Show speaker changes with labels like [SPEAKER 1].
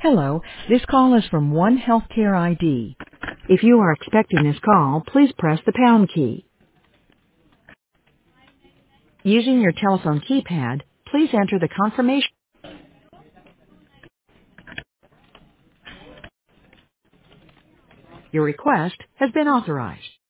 [SPEAKER 1] Hello, this call is from One Healthcare ID. If you are expecting this call, please press the pound key. Using your telephone keypad, please enter the confirmation. Your request has been authorized.